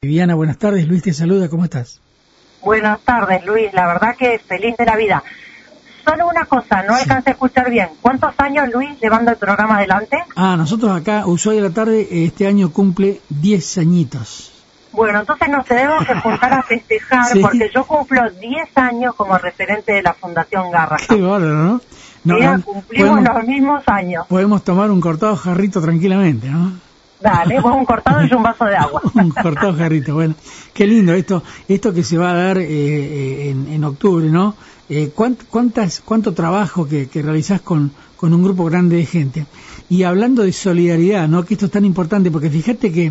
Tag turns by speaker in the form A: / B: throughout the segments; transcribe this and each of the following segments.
A: Viviana, buenas tardes. Luis te saluda, ¿cómo estás?
B: Buenas tardes, Luis. La verdad que feliz de la vida. Solo una cosa, no alcancé a escuchar bien. ¿Cuántos años, Luis, llevando el programa adelante?
A: Nosotros acá, Ushuaia de la Tarde, este año cumple 10 añitos.
B: Bueno, entonces nos tenemos que juntar a festejar, sí, porque yo cumplo 10 años como referente de la Fundación Garrahan.
A: Qué bárbaro, ¿no?
B: Mira, cumplimos los mismos años.
A: Podemos tomar un cortado jarrito tranquilamente, ¿no?
B: Dale, vos un cortado y yo un vaso de agua.
A: Un cortado jarrito, bueno. Qué lindo esto que se va a dar en octubre, ¿no? ¿Cuánto trabajo que realizás con un grupo grande de gente? Y hablando de solidaridad, ¿no? Que esto es tan importante, porque fíjate que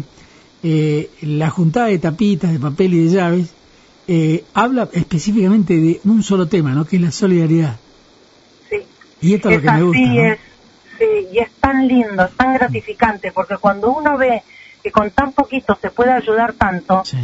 A: la juntada de tapitas, de papel y de llaves habla específicamente de un solo tema, ¿no? Que es la solidaridad.
B: Sí.
A: Y esto es lo que me gusta, ¿no?
B: Sí, y es tan lindo, es tan gratificante, porque cuando uno ve que con tan poquito se puede ayudar tanto, sí,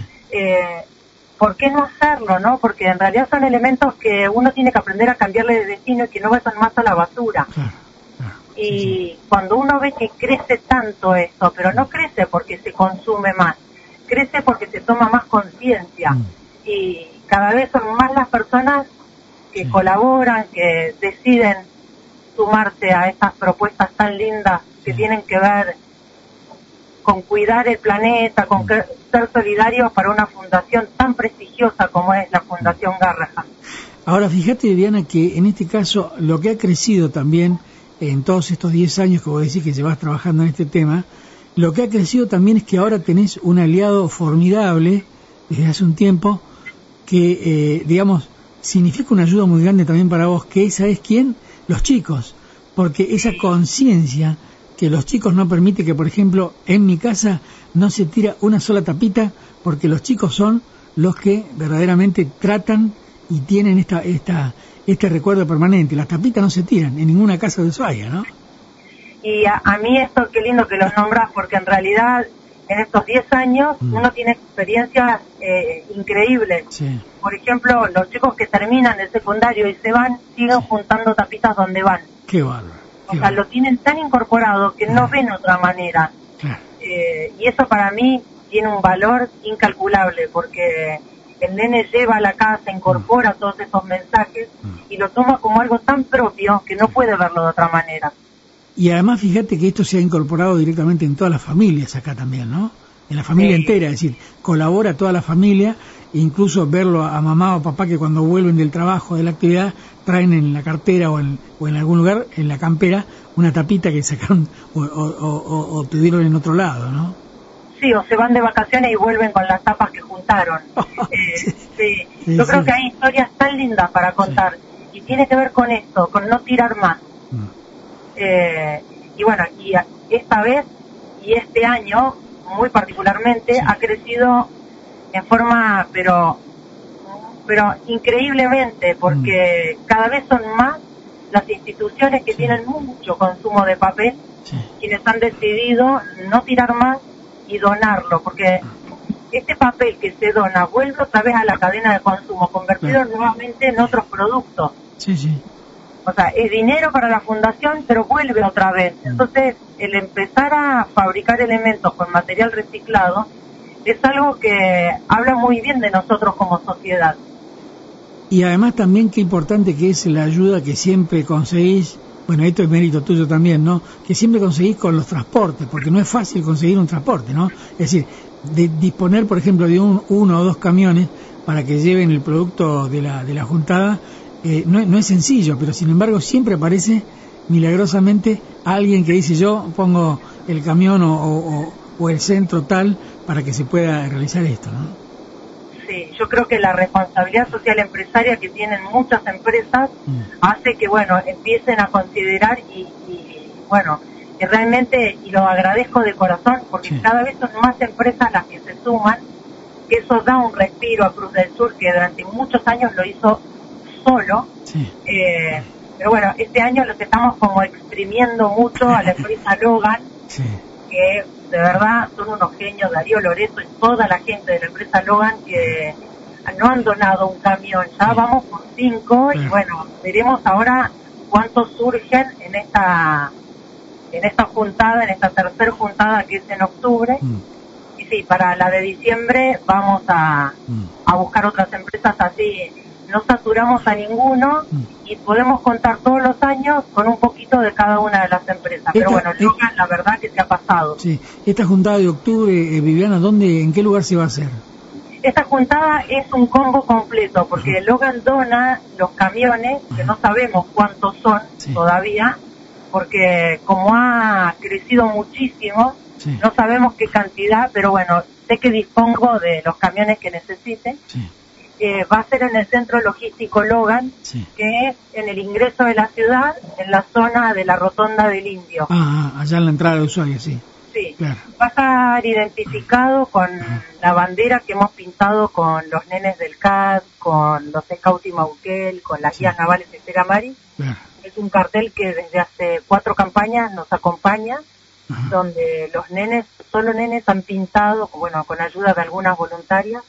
B: ¿por qué no hacerlo, no? Porque en realidad son elementos que uno tiene que aprender a cambiarle de destino y que no vayan más a la basura. Claro, claro, y sí. Cuando uno ve que crece tanto esto, pero no crece porque se consume más, crece porque se toma más conciencia. Y cada vez son más las personas que colaboran, que deciden sumarse a estas propuestas tan lindas que tienen que ver con cuidar el planeta, con ser solidarios para una fundación tan prestigiosa como es la Fundación Garrahan.
A: Ahora, fíjate, Viviana, que en este caso lo que ha crecido también en todos estos 10 años que vos decís que llevas trabajando en este tema, lo que ha crecido también es que ahora tenés un aliado formidable desde hace un tiempo que, digamos, significa una ayuda muy grande también para vos, que esa es ¿quién? Los chicos, porque esa conciencia que los chicos no permite que, por ejemplo, en mi casa no se tira una sola tapita, porque los chicos son los que verdaderamente tratan y tienen este recuerdo permanente. Las tapitas no se tiran en ninguna casa de Ushuaia, ¿no?
B: Y a mí esto, qué lindo que los nombras, porque en realidad en estos 10 años uno tiene experiencias increíbles. Sí. Por ejemplo, los chicos que terminan el secundario y se van, siguen juntando tapitas donde van.
A: Qué bárbaro.
B: O sea, lo tienen tan incorporado que no ven otra manera. Claro. Y eso para mí tiene un valor incalculable, porque el nene lleva a la casa, incorpora todos esos mensajes y lo toma como algo tan propio que no puede verlo de otra manera.
A: Y además fíjate que esto se ha incorporado directamente en todas las familias acá también, ¿no? En la familia entera, es decir, colabora toda la familia, e incluso verlo a mamá o papá que cuando vuelven del trabajo, de la actividad, traen en la cartera o en algún lugar, en la campera, una tapita que sacaron o tuvieron en otro lado, ¿no? Sí,
B: o se van de vacaciones y vuelven con las tapas que juntaron. Sí. Yo creo que hay historias tan lindas para contar, y tiene que ver con esto, con no tirar más. Y bueno, y esta vez y este año muy particularmente ha crecido en forma pero increíblemente, porque cada vez son más las instituciones que tienen mucho consumo de papel, quienes han decidido no tirar más y donarlo, porque este papel que se dona vuelve otra vez a la cadena de consumo, convertido nuevamente en otros productos. O sea, es dinero para la fundación, pero vuelve otra vez. Entonces, el empezar a fabricar elementos con material reciclado es algo que habla muy bien de nosotros como sociedad.
A: Y además también qué importante que es la ayuda que siempre conseguís, bueno, esto es mérito tuyo también, ¿no? Que siempre conseguís con los transportes, porque no es fácil conseguir un transporte, ¿no? Es decir, de disponer, por ejemplo, de uno o dos camiones para que lleven el producto de la juntada, no es sencillo, pero sin embargo siempre aparece milagrosamente alguien que dice yo pongo el camión o el centro tal para que se pueda realizar esto, ¿no?
B: Sí, yo creo que la responsabilidad social empresaria que tienen muchas empresas hace que, bueno, empiecen a considerar y bueno, que realmente, y lo agradezco de corazón, porque cada vez son más empresas las que se suman, que eso da un respiro a Cruz del Sur, que durante muchos años lo hizo solo, pero bueno, este año los estamos como exprimiendo mucho a la empresa Logan, que de verdad son unos genios, Darío Loreto y toda la gente de la empresa Logan, que no han donado un camión, ya vamos por 5 y bueno, veremos ahora cuántos surgen en esta juntada, en esta tercera juntada que es en octubre, Y sí, para la de diciembre vamos a buscar otras empresas, así no saturamos a ninguno y podemos contar todos los años con un poquito de cada una de las empresas. Pero bueno, Logan, la verdad que se ha pasado.
A: Sí, esta juntada de octubre, Viviana, ¿en qué lugar se va a hacer?
B: Esta juntada es un combo completo, porque Logan dona los camiones, que no sabemos cuántos son todavía, porque como ha crecido muchísimo, no sabemos qué cantidad, pero bueno, sé que dispongo de los camiones que necesite. Va a ser en el centro logístico Logan, que es en el ingreso de la ciudad, en la zona de la Rotonda del Indio.
A: Allá en la entrada de Ushuaia, sí.
B: Sí, claro. Va a estar identificado con la bandera que hemos pintado con los nenes del CAD, con los Scouts y Mauquel, con las guías navales de Teramari. Claro. Es un cartel que desde hace 4 campañas nos acompaña, donde los nenes, solo nenes han pintado, bueno, con ayuda de algunas voluntarias.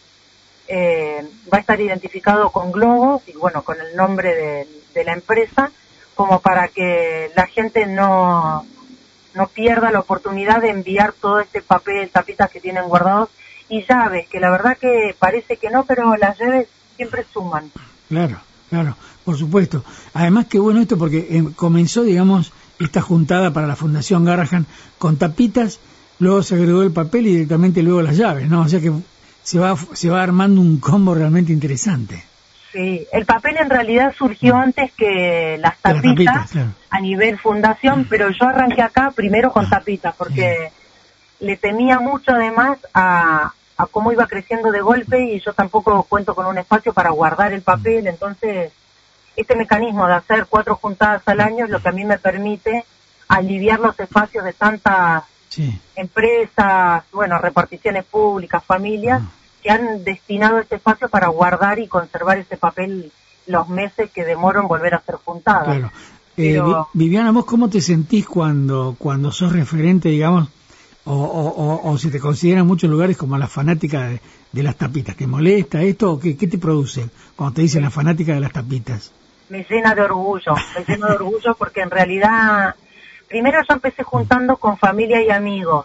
B: Va a estar identificado con globos y bueno, con el nombre de la empresa, como para que la gente no pierda la oportunidad de enviar todo este papel, tapitas que tienen guardados y llaves, que la verdad que parece que no, pero las llaves siempre suman.
A: Claro, por supuesto. Además que bueno esto porque comenzó, digamos, esta juntada para la Fundación Garrahan con tapitas, luego se agregó el papel y directamente luego las llaves, ¿no? O sea que se va armando un combo realmente interesante.
B: Sí, el papel en realidad surgió antes que las tapitas, claro, a nivel fundación, pero yo arranqué acá primero con tapitas, porque le temía mucho además a cómo iba creciendo de golpe y yo tampoco cuento con un espacio para guardar el papel, entonces este mecanismo de hacer 4 juntadas al año es lo que a mí me permite aliviar los espacios de tantas empresas, bueno, reparticiones públicas, familias, que han destinado este espacio para guardar y conservar ese papel los meses que demoro en volver a ser juntada.
A: Claro. Pero... Viviana, ¿vos cómo te sentís cuando sos referente, digamos, o si te consideran muchos lugares como la fanática de las tapitas? ¿Te molesta esto o qué te produce cuando te dicen la fanática de las tapitas?
B: Me llena de orgullo, porque en realidad... Primero yo empecé juntando con familia y amigos.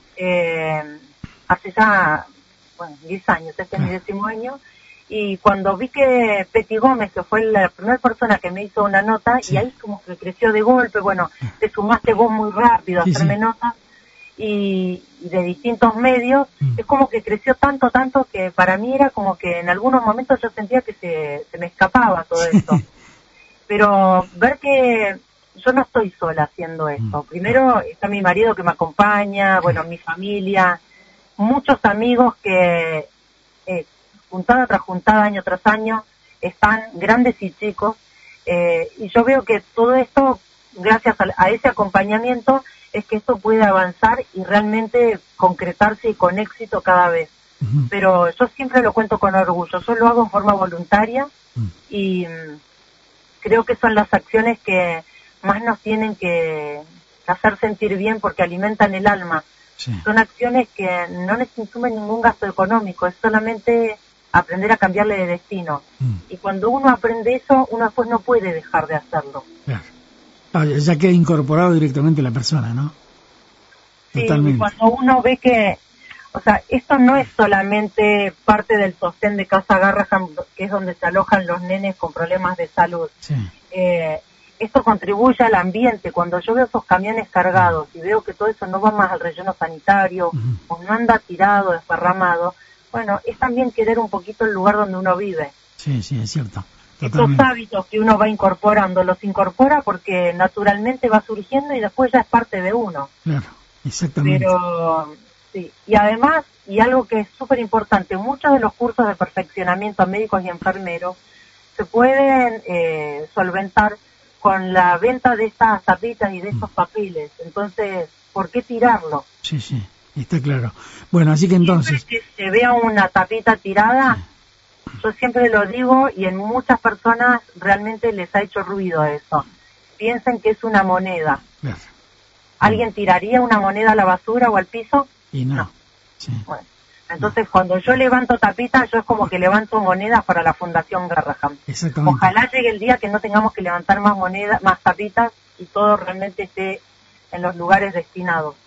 B: Hace ya, 10 años, este es mi 10º año. Y cuando vi que Peti Gómez, que fue la primera persona que me hizo una nota, y ahí como que creció de golpe, bueno, te sumaste vos muy rápido a hacerme notas, y de distintos medios, es como que creció tanto que para mí era como que en algunos momentos yo sentía que se me escapaba todo esto. Pero ver que... yo no estoy sola haciendo esto. Primero está mi marido que me acompaña, bueno, mi familia, muchos amigos que juntada tras juntada, año tras año, están grandes y chicos, y yo veo que todo esto, gracias a ese acompañamiento, es que esto puede avanzar y realmente concretarse y con éxito cada vez. Pero yo siempre lo cuento con orgullo, yo lo hago en forma voluntaria y creo que son las acciones que más nos tienen que hacer sentir bien porque alimentan el alma. Son acciones que no les insumen ningún gasto económico, es solamente aprender a cambiarle de destino. Y cuando uno aprende eso, uno después no puede dejar de hacerlo.
A: Ya queda incorporado directamente la persona, ¿no?
B: Sí, totalmente. Cuando uno ve que, o sea, esto no es solamente parte del sostén de Casa Garrahan, que es donde se alojan los nenes con problemas de salud. Esto contribuye al ambiente. Cuando yo veo esos camiones cargados y veo que todo eso no va más al relleno sanitario o no anda tirado, desparramado, bueno, es también querer un poquito el lugar donde uno vive.
A: Sí, es cierto.
B: Estos hábitos que uno va incorporando, los incorpora porque naturalmente va surgiendo y después ya es parte de uno.
A: Claro, exactamente.
B: Pero, sí, y además, y algo que es súper importante, muchos de los cursos de perfeccionamiento a médicos y enfermeros se pueden solventar con la venta de estas tapitas y de estos papeles. Entonces, ¿por qué tirarlo?
A: Sí, está claro. Bueno, así que entonces...
B: Siempre que se vea una tapita tirada, yo siempre lo digo y en muchas personas realmente les ha hecho ruido eso. Piensen que es una moneda. ¿Alguien tiraría una moneda a la basura o al piso?
A: Y no.
B: Bueno, entonces cuando yo levanto tapitas, yo es como que levanto monedas para la Fundación Garrahan. Ojalá llegue el día que no tengamos que levantar más monedas, más tapitas y todo realmente esté en los lugares destinados.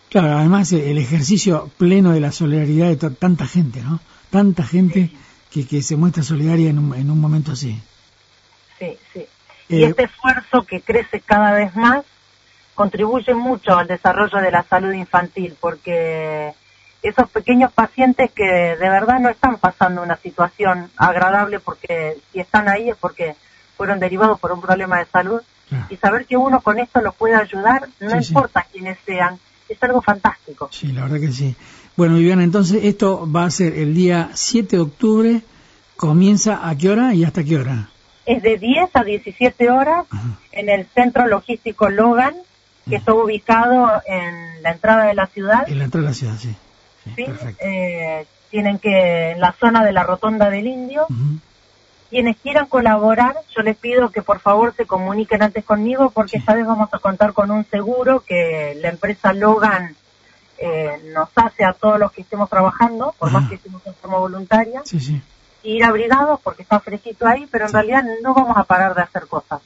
A: Claro, además el ejercicio pleno de la solidaridad de tanta gente, ¿no? Tanta gente que se muestra solidaria en un momento así.
B: Sí, sí. Y este esfuerzo que crece cada vez más contribuye mucho al desarrollo de la salud infantil, porque esos pequeños pacientes que de verdad no están pasando una situación agradable, porque si están ahí es porque fueron derivados por un problema de salud, y saber que uno con esto los puede ayudar, no importa quiénes sean, es algo fantástico.
A: Sí, la verdad que sí. Bueno, Viviana, entonces esto va a ser el día 7 de octubre, ¿comienza a qué hora y hasta qué hora?
B: Es de 10 a 17 horas en el Centro Logístico Logan, que está ubicado en la entrada de la ciudad.
A: En la entrada de la ciudad, sí.
B: Sí, perfecto. Tienen que, en la zona de la Rotonda del Indio, quienes quieran colaborar, yo les pido que por favor se comuniquen antes conmigo, porque esta vez vamos a contar con un seguro que la empresa Logan nos hace a todos los que estemos trabajando, por más que estemos en forma voluntaria, ir abrigados porque está fresquito ahí, pero en realidad no vamos a parar de hacer cosas.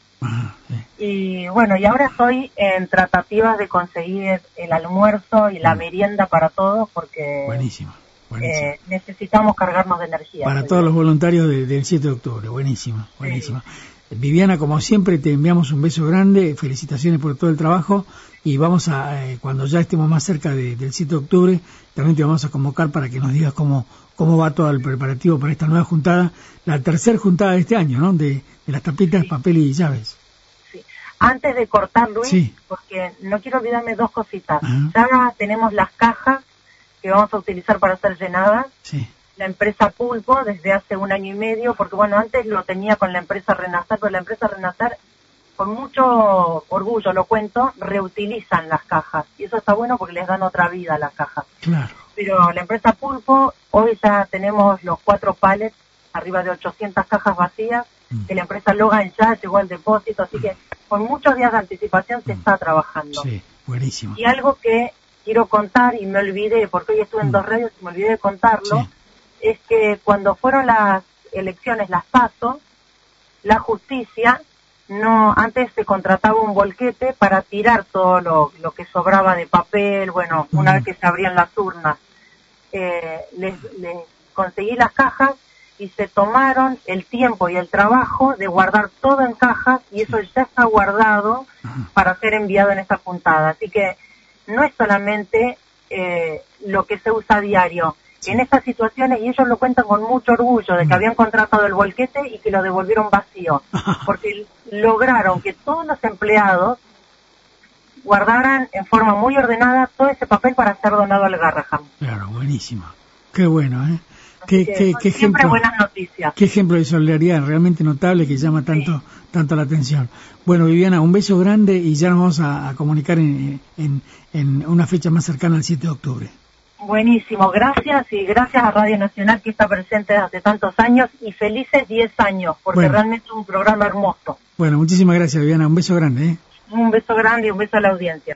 B: Y bueno, y ahora estoy en tratativas de conseguir el almuerzo y la merienda para todos, porque
A: buenísimo.
B: necesitamos cargarnos de energía.
A: Para todos los voluntarios del 7 de octubre, buenísimo. Viviana, como siempre, te enviamos un beso grande, felicitaciones por todo el trabajo, y vamos a, cuando ya estemos más cerca del 7 de octubre, también te vamos a convocar para que nos digas cómo va todo el preparativo para esta nueva juntada, la tercera juntada de este año, ¿no? De las tapitas, papel y llaves.
B: Sí. Antes de cortar, Luis, porque no quiero olvidarme dos cositas. Ya tenemos las cajas que vamos a utilizar para ser llenadas. La empresa Pulpo desde hace 1 año y medio, porque bueno, antes lo tenía con la empresa Renacer, pero la empresa Renacer, con mucho orgullo lo cuento, reutilizan las cajas, y eso está bueno porque les dan otra vida a las cajas.
A: Claro.
B: Pero la empresa Pulpo, hoy ya tenemos los 4 pallets, arriba de 800 cajas vacías, que la empresa Logan ya llegó al depósito, así que con muchos días de anticipación se está trabajando.
A: Sí, buenísimo.
B: Y algo que quiero contar, y me olvidé, porque hoy estuve en 2 radios y me olvidé de contarlo, es que cuando fueron las elecciones, las PASO, la justicia, antes se contrataba un volquete para tirar todo lo que sobraba de papel, bueno, una vez que se abrían las urnas. Les conseguí las cajas y se tomaron el tiempo y el trabajo de guardar todo en cajas, y eso ya está guardado para ser enviado en esta juntada. Así que no es solamente lo que se usa a diario. En estas situaciones, y ellos lo cuentan con mucho orgullo, de que habían contratado el volquete y que lo devolvieron vacío, porque lograron que todos los empleados guardaran en forma muy ordenada todo ese papel para ser donado al Garraham.
A: Claro, buenísimo. Qué bueno, ¿eh? Qué
B: siempre
A: ejemplo,
B: buenas noticias.
A: Qué ejemplo de solidaridad realmente notable que llama tanto la atención. Bueno, Viviana, un beso grande y ya nos vamos a comunicar en una fecha más cercana al 7 de octubre.
B: Buenísimo, gracias, y gracias a Radio Nacional, que está presente desde hace tantos años, y felices 10 años, porque realmente es un programa hermoso.
A: Bueno, muchísimas gracias, Viviana, un beso grande.
B: Un beso grande y un beso a la audiencia.